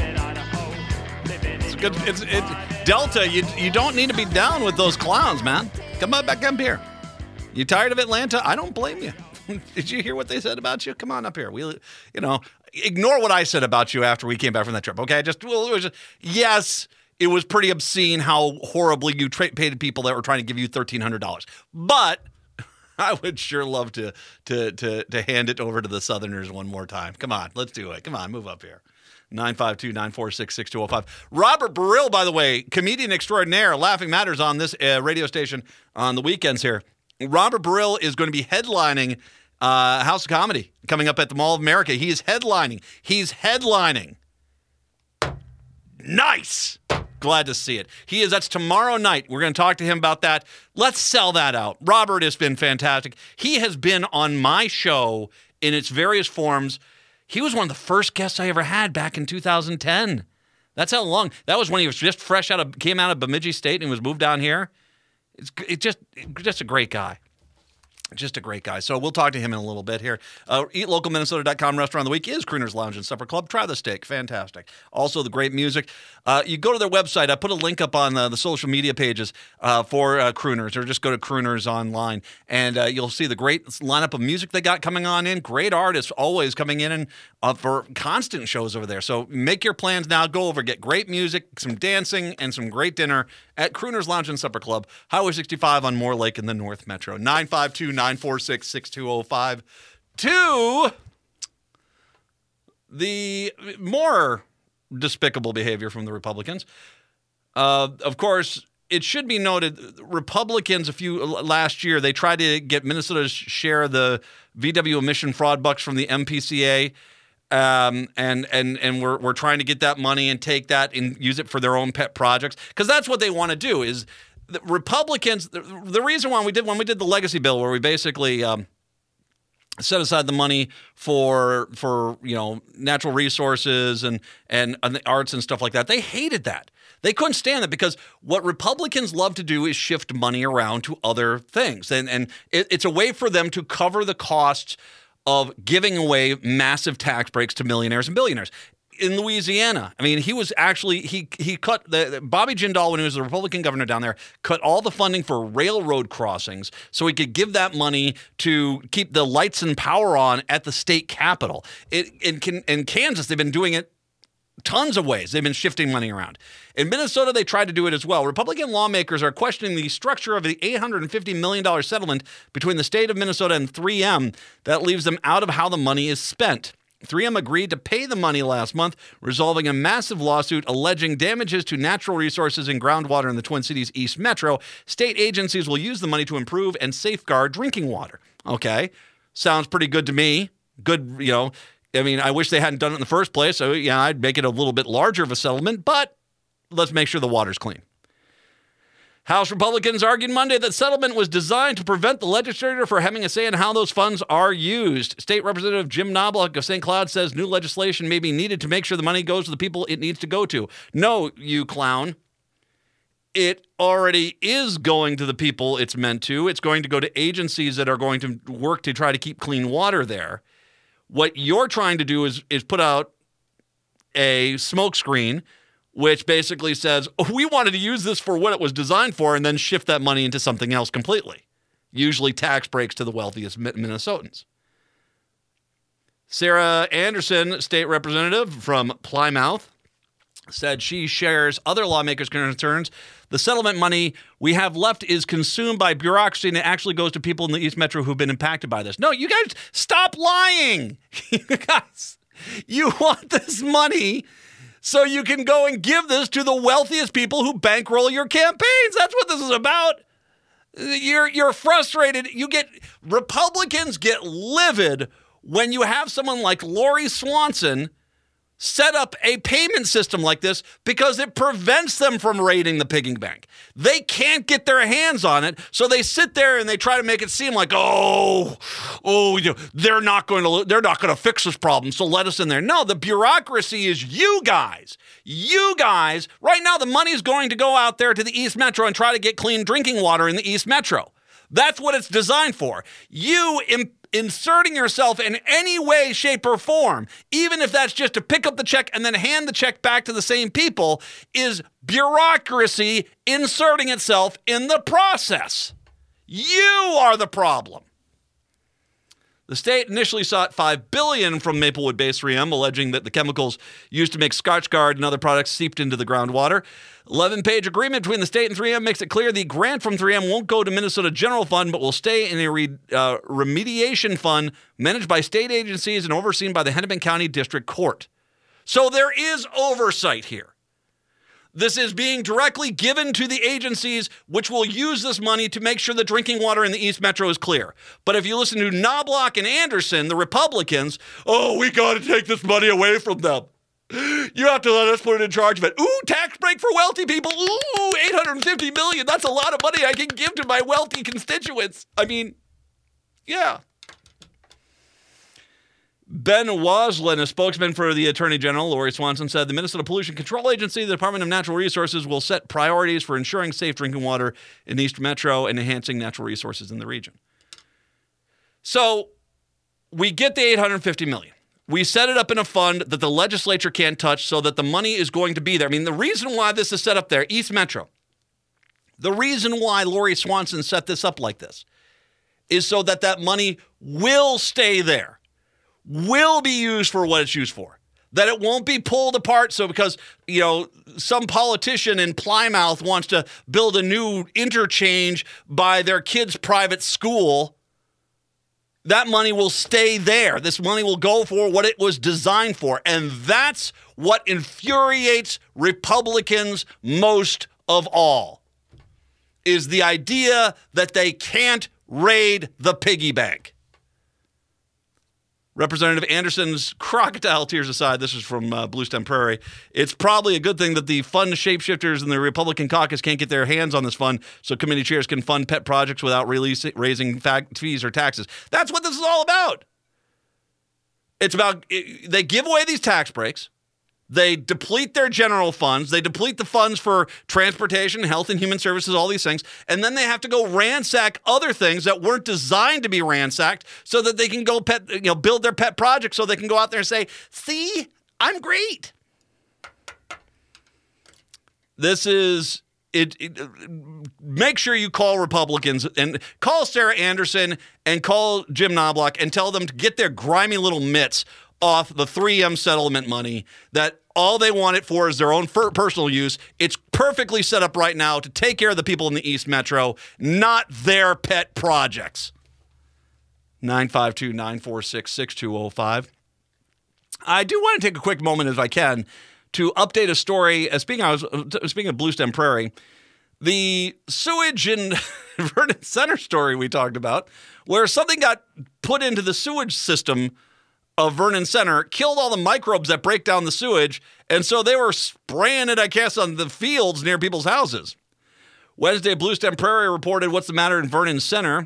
It's good. It's it. Delta, you you don't need to be down with those clowns, man. Come on back up here. You tired of Atlanta? I don't blame you. Did you hear what they said about you? Come on up here. We, you know, ignore what I said about you after we came back from that trip. Okay, just well, it was just, yes. It was pretty obscene how horribly you tra- paid people that were trying to give you thirteen hundred dollars. But I would sure love to, to to to hand it over to the Southerners one more time. Come on, let's do it. Come on, move up here. nine five two, nine four six, six two zero five. Robert Burrill, by the way, comedian extraordinaire, Laughing Matters on this uh, radio station on the weekends here. Robert Burrill is going to be headlining uh, House of Comedy coming up at the Mall of America. He is headlining. He's headlining. Nice. Glad to see it. He is. That's tomorrow night. We're going to talk to him about that. Let's sell that out. Robert has been fantastic. He has been on my show in its various forms. He was one of the first guests I ever had back in two thousand ten. That's how long. That was when he was just fresh out of, came out of Bemidji State and was moved down here. It's it just, just a great guy. Just a great guy. So we'll talk to him in a little bit here. Uh, eat local minnesota dot com restaurant of the week is Crooner's Lounge and Supper Club. Try the steak. Fantastic. Also, the great music. Uh, you go to their website. I put a link up on uh, the social media pages uh, for uh, Crooners, or just go to Crooners online, and uh, you'll see the great lineup of music they got coming on in. Great artists always coming in and uh, for constant shows over there. So make your plans now. Go over, get great music, some dancing, and some great dinner at Crooner's Lounge and Supper Club, Highway sixty-five on Moore Lake in the North Metro. nine five two, nine four six, six two zero five. To the more despicable behavior from the Republicans. Uh, of course, it should be noted, Republicans a few last year, they tried to get Minnesota's share of the V W emission fraud bucks from the M P C A. Um, and and and we're we're trying to get that money and take that and use it for their own pet projects, because that's what they want to do. Is the Republicans the, the reason why we did when we did the legacy bill, where we basically um, set aside the money for for you know natural resources and, and and the arts and stuff like that. They hated that. They couldn't stand it, because what Republicans love to do is shift money around to other things, and and it, it's a way for them to cover the costs of giving away massive tax breaks to millionaires and billionaires. In Louisiana, I mean, he was actually, he he cut, the, the Bobby Jindal, when he was the Republican governor down there, cut all the funding for railroad crossings so he could give that money to keep the lights and power on at the state capitol. It, in, in Kansas, they've been doing it tons of ways. They've been shifting money around. In Minnesota, they tried to do it as well. Republican lawmakers are questioning the structure of the eight hundred fifty million dollars settlement between the state of Minnesota and three M that leaves them out of how the money is spent. three M agreed to pay the money last month, resolving a massive lawsuit alleging damages to natural resources and groundwater in the Twin Cities East Metro. State agencies will use the money to improve and safeguard drinking water. Okay, sounds pretty good to me. Good, you know, I mean, I wish they hadn't done it in the first place. So, yeah, I'd make it a little bit larger of a settlement, but let's make sure the water's clean. House Republicans argued Monday that settlement was designed to prevent the legislature from having a say in how those funds are used. State Representative Jim Knobloch of Saint Cloud says new legislation may be needed to make sure the money goes to the people it needs to go to. No, you clown. It already is going to the people it's meant to. It's going to go to agencies that are going to work to try to keep clean water there. What you're trying to do is, is put out a smokescreen which basically says, oh, we wanted to use this for what it was designed for, and then shift that money into something else completely, usually tax breaks to the wealthiest Minnesotans. Sarah Anderson, state representative from Plymouth, said she shares other lawmakers' concerns. The settlement money we have left is consumed by bureaucracy, and it actually goes to people in the East Metro who've been impacted by this. No, you guys, stop lying. You guys, you want this money so you can go and give this to the wealthiest people who bankroll your campaigns. That's what this is about. You're you're frustrated. You get Republicans get livid when you have someone like Lori Swanson set up a payment system like this because it prevents them from raiding the piggy bank. They can't get their hands on it, so they sit there and they try to make it seem like, oh, oh, you know, they're not going to they're not going to fix this problem, so let us in there. No, the bureaucracy is you guys. You guys, right now the money is going to go out there to the East Metro and try to get clean drinking water in the East Metro. That's what it's designed for. You imp- inserting yourself in any way, shape, or form, even if that's just to pick up the check and then hand the check back to the same people, is bureaucracy inserting itself in the process. You are the problem. The state initially sought five billion dollars from Maplewood-based three M, alleging that the chemicals used to make Scotchgard and other products seeped into the groundwater. eleven-page agreement between the state and three M makes it clear the grant from three M won't go to Minnesota General Fund, but will stay in a re, uh, remediation fund managed by state agencies and overseen by the Hennepin County District Court. So there is oversight here. This is being directly given to the agencies which will use this money to make sure the drinking water in the East Metro is clear. But if you listen to Knobloch and Anderson, the Republicans, oh, we got to take this money away from them. You have to let us put it in charge of it. Ooh, tax break for wealthy people. Ooh, eight hundred fifty million dollars. That's a lot of money I can give to my wealthy constituents. I mean, yeah. Ben Waslin, a spokesman for the Attorney General, Lori Swanson, said the Minnesota Pollution Control Agency, the Department of Natural Resources, will set priorities for ensuring safe drinking water in the East Metro and enhancing natural resources in the region. So we get the eight hundred fifty million dollars. We set it up in a fund that the legislature can't touch so that the money is going to be there. I mean, the reason why this is set up there, East Metro, the reason why Lori Swanson set this up like this is so that that money will stay there, will be used for what it's used for, that it won't be pulled apart. So because, you know, some politician in Plymouth wants to build a new interchange by their kid's private school, that money will stay there. This money will go for what it was designed for. And that's what infuriates Republicans most of all, is the idea that they can't raid the piggy bank. Representative Anderson's crocodile tears aside, this is from uh, Blue Stem Prairie, it's probably a good thing that the fund shapeshifters in the Republican caucus can't get their hands on this fund so committee chairs can fund pet projects without releasing, raising fact, fees or taxes. That's what this is all about. It's about, it, they give away these tax breaks. They deplete their general funds. They deplete the funds for transportation, health and human services, all these things. And then they have to go ransack other things that weren't designed to be ransacked so that they can go pet, you know, build their pet projects so they can go out there and say, see, I'm great. This is, it, it make sure you call Republicans and call Sarah Anderson and call Jim Knobloch and tell them to get their grimy little mitts off the three M settlement money, that all they want it for is their own personal use. It's perfectly set up right now to take care of the people in the East Metro, not their pet projects. nine five two, nine four six, six two zero five. I do want to take a quick moment, if I can, to update a story. Uh, speaking, I was, uh, speaking of Blue Stem Prairie, the sewage in Vernon Center story we talked about, where something got put into the sewage system of Vernon Center, killed all the microbes that break down the sewage, and so they were spraying it, I guess, on the fields near people's houses. Wednesday, Blue Stem Prairie reported what's the matter in Vernon Center.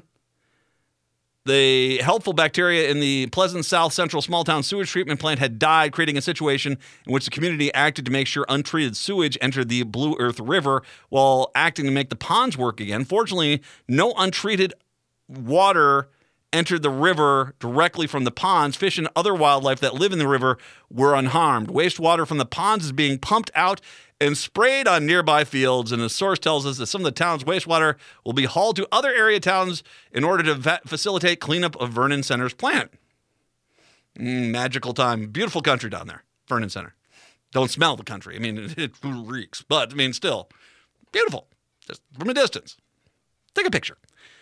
The helpful bacteria in the Pleasant South Central small town sewage treatment plant had died, creating a situation in which the community acted to make sure untreated sewage entered the Blue Earth River while acting to make the ponds work again. Fortunately, no untreated water entered the river directly from the ponds. Fish and other wildlife that live in the river were unharmed. Wastewater from the ponds is being pumped out and sprayed on nearby fields, and a source tells us that some of the town's wastewater will be hauled to other area towns in order to va- facilitate cleanup of Vernon Center's plant. Mm, magical time. Beautiful country down there, Vernon Center. Don't smell the country. I mean, it, it reeks, but, I mean, still, beautiful, just from a distance. Take a picture.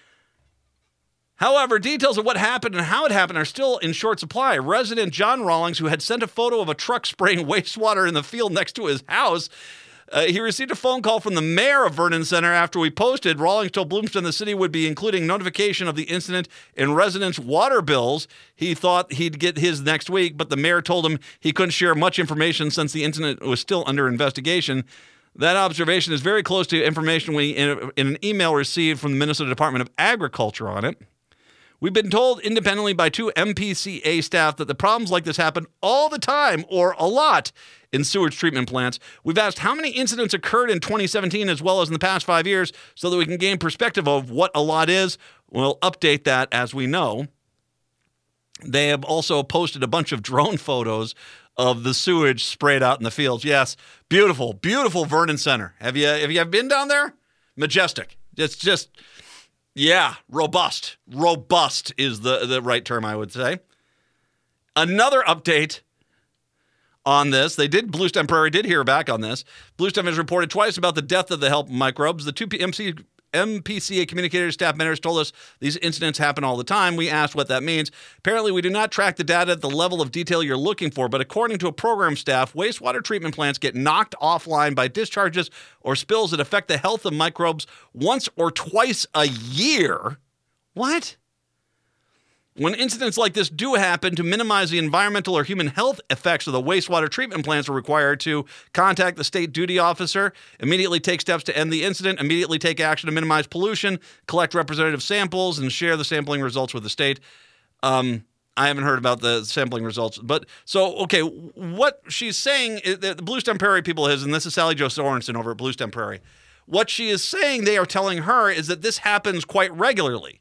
However, details of what happened and how it happened are still in short supply. Resident John Rawlings, who had sent a photo of a truck spraying wastewater in the field next to his house, uh, he received a phone call from the mayor of Vernon Center after we posted. Rawlings told Bloomston the city would be including notification of the incident in residents' water bills. He thought he'd get his next week, but the mayor told him he couldn't share much information since the incident was still under investigation. That observation is very close to information we in, in an email received from the Minnesota Department of Agriculture on it. We've been told independently by two M P C A staff that the problems like this happen all the time or a lot in sewage treatment plants. We've asked how many incidents occurred in twenty seventeen as well as in the past five years so that we can gain perspective of what a lot is. We'll update that as we know. They have also posted a bunch of drone photos of the sewage sprayed out in the fields. Yes, beautiful, beautiful Vernon Center. Have you, have you been down there? Majestic. It's just... Yeah, robust. Robust is the, the right term, I would say. Another update on this. They did, Blue Stem Prairie did hear back on this. Blue Stem has reported twice about the death of the help microbes. The two M C, M P C A communicators, staff members told us these incidents happen all the time. We asked what that means. Apparently, we do not track the data at the level of detail you're looking for, but according to a program staff, wastewater treatment plants get knocked offline by discharges or spills that affect the health of microbes once or twice a year. What? When incidents like this do happen, to minimize the environmental or human health effects of the wastewater treatment plants are required to contact the state duty officer, immediately take steps to end the incident, immediately take action to minimize pollution, collect representative samples, and share the sampling results with the state. Um, I haven't heard about the sampling results. But so, okay, what she's saying is that the Blue Stem Prairie people is, and this is Sally Jo Sorensen over at Blue Stem Prairie, what she is saying they are telling her is that this happens quite regularly.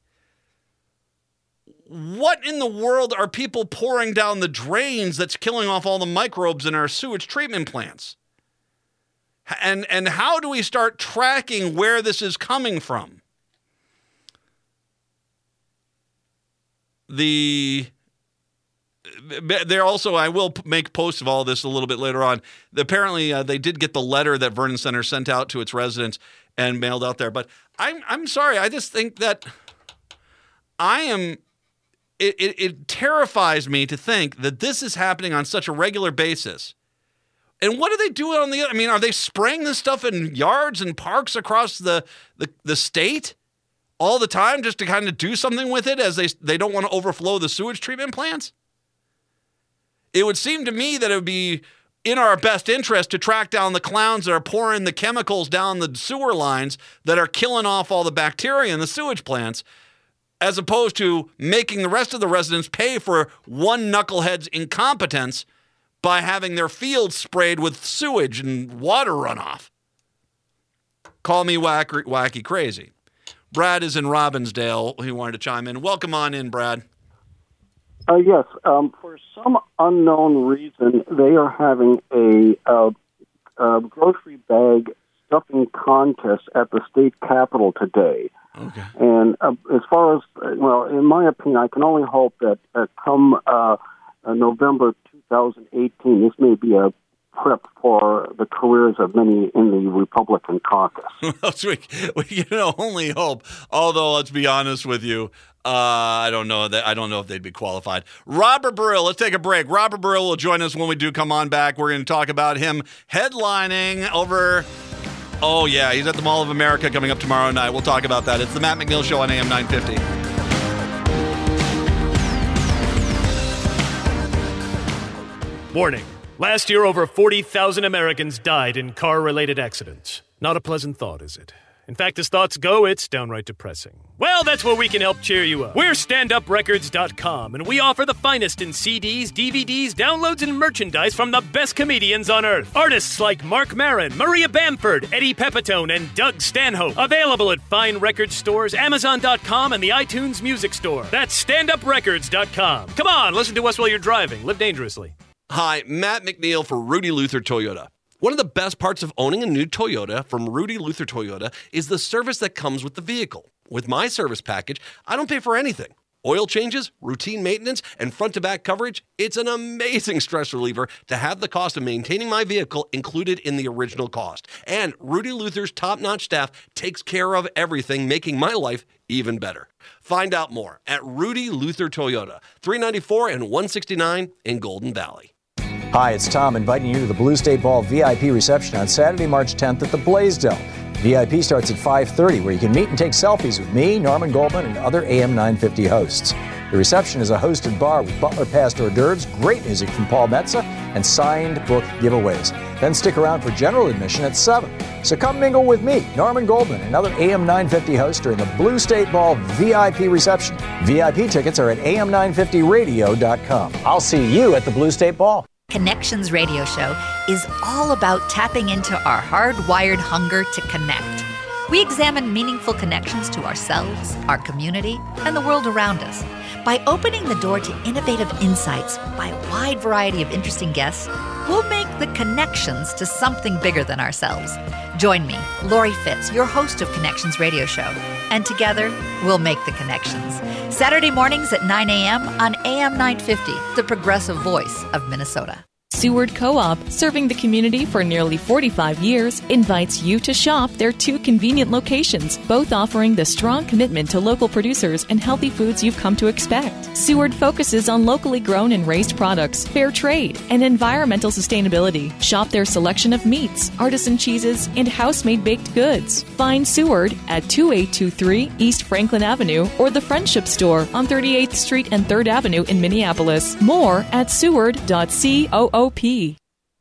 What in the world are people pouring down the drains that's killing off all the microbes in our sewage treatment plants? And and how do we start tracking where this is coming from? The there also, I will make posts of all this a little bit later on. Apparently, uh, they did get the letter that Vernon Center sent out to its residents and mailed out there. But I'm I'm sorry, I just think that I am. It, it, it terrifies me to think that this is happening on such a regular basis. And what are they doing on the other? I mean, are they spraying this stuff in yards and parks across the, the, the state all the time just to kind of do something with it as they, they don't want to overflow the sewage treatment plants? It would seem to me that it would be in our best interest to track down the clowns that are pouring the chemicals down the sewer lines that are killing off all the bacteria in the sewage plants, as opposed to making the rest of the residents pay for one knucklehead's incompetence by having their fields sprayed with sewage and water runoff. Call me wacky, wacky crazy. Brad is in Robbinsdale. He wanted to chime in. Welcome on in, Brad.
Uh, yes. Um, for some unknown reason, they are having a, uh, a grocery bag stuffing contest at the state capitol today.
Okay.
And uh, as far as, uh, well, in my opinion, I can only hope that uh, come uh, uh, November twenty eighteen, this may be a prep for the careers of many in the Republican caucus.
we, we can only hope. Although, let's be honest with you, uh, I don't know that I don't know if they'd be qualified. Robert Burrill, let's take a break. Robert Burrill will join us when we do come on back. We're going to talk about him headlining over. Oh, yeah, he's at the Mall of America coming up tomorrow night. We'll talk about that. It's the Matt McNeil Show on A M nine fifty.
Warning. Last year, over forty thousand Americans died in car-related accidents. Not a pleasant thought, is it? In fact, as thoughts go, it's downright depressing. Well, that's where we can help cheer you up. We're stand up records dot com, and we offer the finest in C Ds, D V Ds, downloads, and merchandise from the best comedians on earth. Artists like Mark Maron, Maria Bamford, Eddie Pepitone, and Doug Stanhope. Available at fine record stores, Amazon dot com, and the iTunes Music Store. That's stand up records dot com. Come on, listen to us while you're driving. Live dangerously.
Hi, Matt McNeil for Rudy Luther Toyota. One of the best parts of owning a new Toyota from Rudy Luther Toyota is the service that comes with the vehicle. With my service package, I don't pay for anything. Oil changes, routine maintenance, and front-to-back coverage, it's an amazing stress reliever to have the cost of maintaining my vehicle included in the original cost. And Rudy Luther's top-notch staff takes care of everything, making my life even better. Find out more at Rudy Luther Toyota, three ninety-four and one sixty-nine in Golden Valley.
Hi, it's Tom inviting you to the Blue State Ball V I P reception on Saturday, March tenth at the Blaisdell. V I P starts at five thirty, where you can meet and take selfies with me, Norman Goldman, and other A M nine fifty hosts. The reception is a hosted bar with Butler Past hors d'oeuvres, great music from Paul Metza, and signed book giveaways. Then stick around for general admission at seven. So come mingle with me, Norman Goldman, and other A M nine fifty hosts during the Blue State Ball V I P reception. V I P tickets are at A M nine fifty radio dot com. I'll see you at the Blue State Ball.
Connections Radio Show is all about tapping into our hardwired hunger to connect. We examine meaningful connections to ourselves, our community, and the world around us. By opening the door to innovative insights by a wide variety of interesting guests, we'll make the connections to something bigger than ourselves. Join me, Lori Fitz, your host of Connections Radio Show, and together we'll make the connections. Saturday mornings at nine a.m. on A M nine fifty, the progressive voice of Minnesota.
Seward Co-op, serving the community for nearly forty-five years, invites you to shop their two convenient locations, both offering the strong commitment to local producers and healthy foods you've come to expect. Seward focuses on locally grown and raised products, fair trade, and environmental sustainability. Shop their selection of meats, artisan cheeses, and house-made baked goods. Find Seward at two eight two three East Franklin Avenue or the Friendship Store on thirty-eighth Street and third Avenue in Minneapolis. More at seward dot coop. A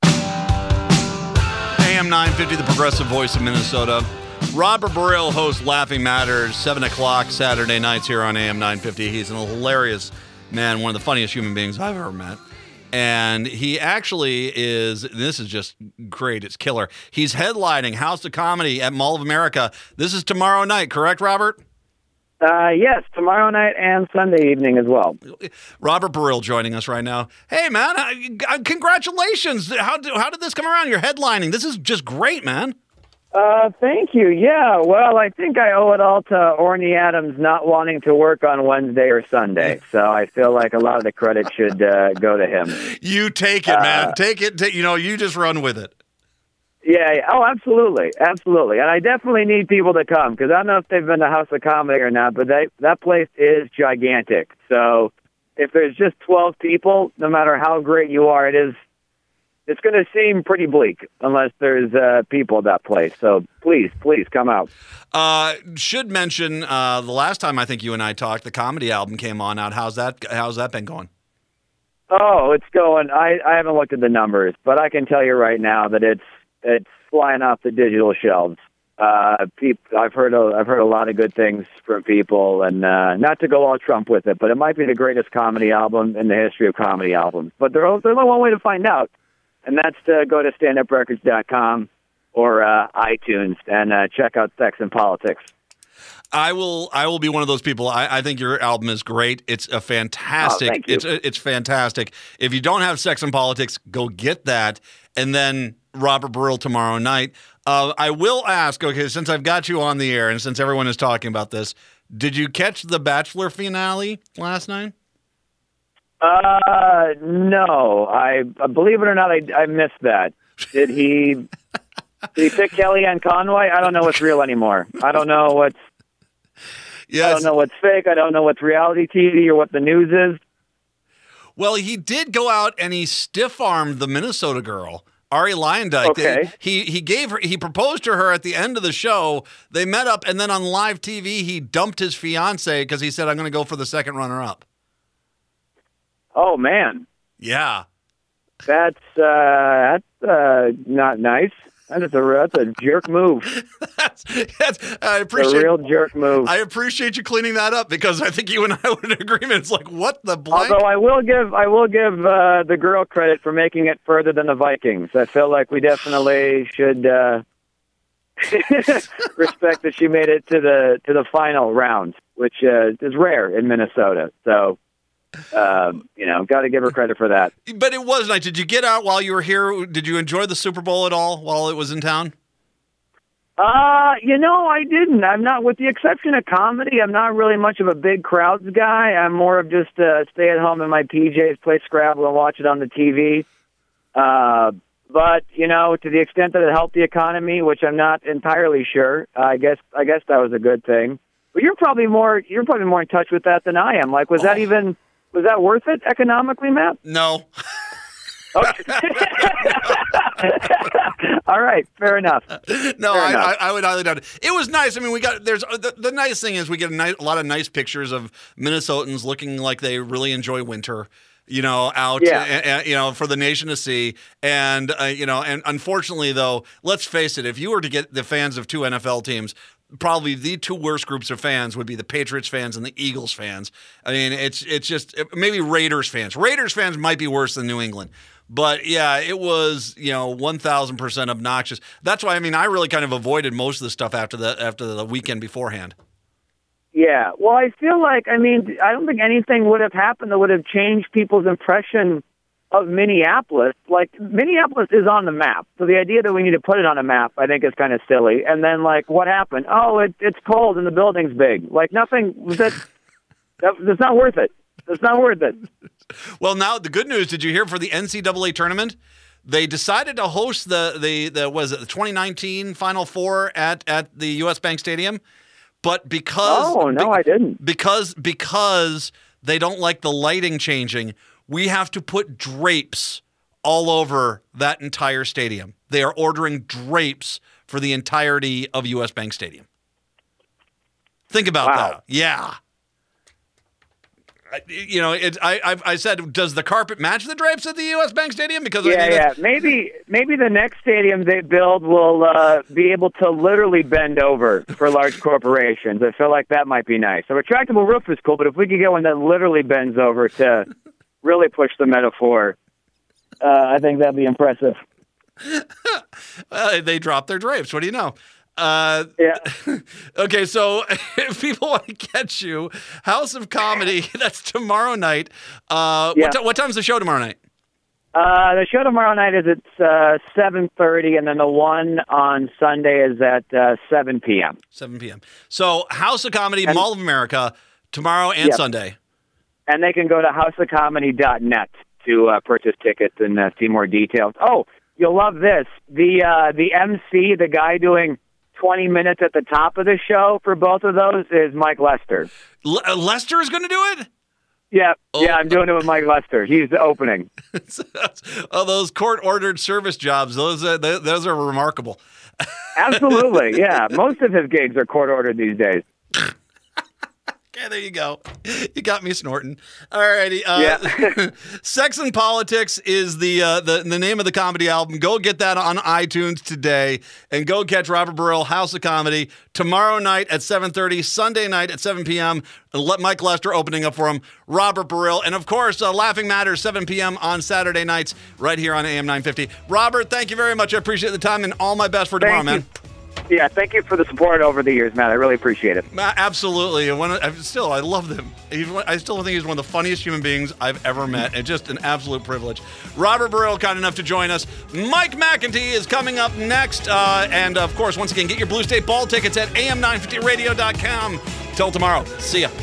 M nine fifty, the progressive voice of Minnesota. Robert Burrell hosts Laughing Matters, seven o'clock Saturday nights here on A M nine fifty. He's an hilarious man, one of the funniest human beings I've ever met. And he actually is, this is just great, it's killer. He's headlining House of Comedy at Mall of America. This is tomorrow night, correct, Robert?
Uh, yes, tomorrow night and Sunday evening as well.
Robert Burrell joining us right now. Hey, man, uh, congratulations. How, do, how did this come around? You're headlining. This is just great, man.
Uh, thank you. Yeah, well, I think I owe it all to Orny Adams not wanting to work on Wednesday or Sunday. So I feel like a lot of the credit should uh, go to him.
You take it, man.
Uh,
take it. Take, you know, you just run with it.
Yeah, yeah. Oh, absolutely. Absolutely. And I definitely need people to come because I don't know if they've been to House of Comedy or not, but they, that place is gigantic. So if there's just twelve people, no matter how great you are, it is, it's going to seem pretty bleak unless there's uh, people at that place. So please, please come out.
Uh, should mention uh, the last time I think you and I talked, the comedy album came on out. How's that, how's that been going?
Oh, it's going. I, I haven't looked at the numbers, but I can tell you right now that it's, It's flying off the digital shelves. Uh, people, I've heard a, I've heard a lot of good things from people, and uh, not to go all Trump with it, but it might be the greatest comedy album in the history of comedy albums. But there's only one way to find out, and that's to go to stand up records dot com or uh, iTunes and uh, check out Sex and Politics.
I will. I will be one of those people. I, I think your album is great. It's a fantastic.
Oh, thank you.
It's it's fantastic. If you don't have Sex and Politics, go get that, and then Robert Burrell tomorrow night. Uh, I will ask. Okay, since I've got you on the air, and since everyone is talking about this, did you catch the Bachelor finale last night?
Uh, no. I believe it or not, I, I missed that. Did he? Did he pick Kellyanne Conway? I don't know what's real anymore. I don't know what's. Yes. I don't know what's fake. I don't know what's reality T V or what the news is.
Well, he did go out and he stiff-armed the Minnesota girl, Ari Leyendijk.
Okay.
He he gave her he proposed to her at the end of the show. They met up, and then on live T V, he dumped his fiance because he said, "I'm going to go for the second runner-up."
Oh man.
Yeah.
That's uh, that's uh, not nice. That's a that's a jerk move.
that's, that's I appreciate
a real jerk move.
I appreciate you cleaning that up because I think you and I were in agreement. It's like, what the blank?
Although I will give I will give uh, the girl credit for making it further than the Vikings. I feel like we definitely should uh, respect that she made it to the to the final round, which uh, is rare in Minnesota. So. Um, you know, got to give her credit for that.
But it was nice. Did you get out while you were here? Did you enjoy the Super Bowl at all while it was in town?
Uh, you know, I didn't. I'm not, with the exception of comedy, I'm not really much of a big crowds guy. I'm more of just uh, stay at home in my P Js, play Scrabble, and watch it on the T V. Uh, but, you know, to the extent that it helped the economy, which I'm not entirely sure, uh, I guess I guess that was a good thing. But you're probably more you're probably more in touch with that than I am. Like, was oh. that even... Was that worth it economically, Matt?
No.
Okay. All right, fair enough.
No,
fair
I,
enough.
I, I would highly doubt it. It was nice. I mean, we got there's the, the nice thing is we get a, nice, a lot of nice pictures of Minnesotans looking like they really enjoy winter. You know, out,
yeah.
uh, you know, for the nation to see. And, uh, you know, and unfortunately, though, let's face it, if you were to get the fans of two N F L teams, probably the two worst groups of fans would be the Patriots fans and the Eagles fans. I mean, it's it's just maybe Raiders fans. Raiders fans might be worse than New England. But, yeah, it was, you know, one thousand percent obnoxious. That's why, I mean, I really kind of avoided most of the stuff after the after the weekend beforehand.
Yeah, well, I feel like, I mean, I don't think anything would have happened that would have changed people's impression of Minneapolis. Like, Minneapolis is on the map, so the idea that we need to put it on a map, I think, is kind of silly. And then, like, what happened? Oh, it, it's cold and the building's big. Like, nothing, was that, that, that's not worth it. That's not worth it.
Well, now, the good news, did you hear for the N C double A tournament? They decided to host the, the, the was it the twenty nineteen Final Four at, at the U S Bank Stadium. But because
oh no,
be,
I didn't.
Because because they don't like the lighting changing, we have to put drapes all over that entire stadium. They are ordering drapes for the entirety of U S Bank Stadium. Think about
wow.
that. Yeah. You know, it, I, I I said, does the carpet match the drapes at the U S Bank Stadium? Because
yeah,
I mean,
yeah, maybe maybe the next stadium they build will uh, be able to literally bend over for large corporations. I feel like that might be nice. A retractable roof is cool, but if we could get one that literally bends over to really push the metaphor, uh, I think that'd be impressive.
Well, they dropped their drapes. What do you know? Uh,
yeah.
Okay, so if people want to catch you, House of Comedy, that's tomorrow night. Uh,
yeah.
what, t- what time's the show tomorrow night?
Uh, the show tomorrow night is at uh, seven thirty, and then the one on Sunday is at uh, seven p.m.
seven p.m. So House of Comedy,
and,
Mall of America, tomorrow and
yep.
Sunday.
And they can go to house of comedy dot net to uh, purchase tickets and uh, see more details. Oh, you'll love this. The uh, the M C, the guy doing twenty minutes at the top of the show for both of those is Mike Lester.
Le- Lester is going to do it?
Yeah,
oh.
yeah, I'm doing it with Mike Lester. He's the opening.
Oh, those court-ordered service jobs, those uh, th- those are remarkable.
Absolutely, yeah. Most of his gigs are court-ordered these days.
Okay, there you go. You got me snorting. All righty. Uh,
yeah.
Sex and Politics is the, uh, the the name of the comedy album. Go get that on iTunes today, and go catch Robert Burrell, House of Comedy, tomorrow night at seven thirty, Sunday night at seven p.m. Let Mike Lester opening up for him, Robert Burrell, and of course, uh, Laughing Matters, seven p.m. on Saturday nights, right here on A M nine fifty. Robert, thank you very much. I appreciate the time, and all my best for tomorrow,
thank
man.
You. Yeah, thank you for the support over the years, Matt. I really appreciate it.
Absolutely. When I, still, I love him. He's, I still think he's one of the funniest human beings I've ever met, and just an absolute privilege. Robert Burrell, kind enough to join us. Mike McEntee is coming up next. Uh, and, of course, once again, get your Blue State Ball tickets at A M nine fifty radio dot com. Till tomorrow. See ya.